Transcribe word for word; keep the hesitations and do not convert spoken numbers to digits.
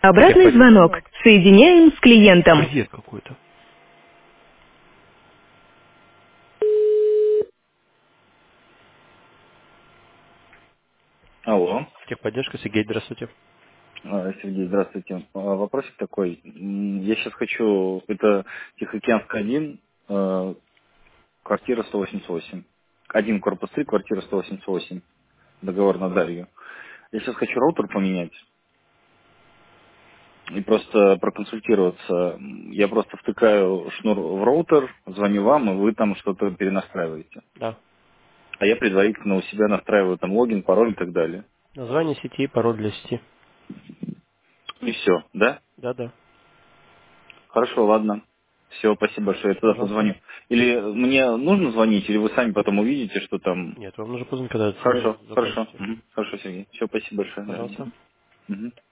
Обратный Приходит. звонок. Соединяем с клиентом. Бред какой-то. Алло. Техподдержка, Сергей, здравствуйте. А, Сергей, здравствуйте. А, Вопросик такой. М, Я сейчас хочу... Это Тихоокеанск один, э, квартира сто восемьдесят восемь. Один корпус три, квартира сто восемьдесят восемь. Договор на Дарью. Я сейчас хочу роутер поменять и просто проконсультироваться. Я просто втыкаю шнур в роутер, звоню вам, и вы там что-то перенастраиваете. Да. А я предварительно у себя настраиваю там логин, пароль и так далее. Название сети, пароль для сети. И все, да? Да, да. Хорошо, ладно. Все, спасибо большое, я туда Пожалуйста. позвоню. Или мне нужно звонить, или вы сами потом увидите, что там... Нет, вам нужно позвонить, когда Хорошо, э, хорошо. закончите. Мгм. Хорошо, Сергей. Все, спасибо большое. Да. Пожалуйста. Мгм.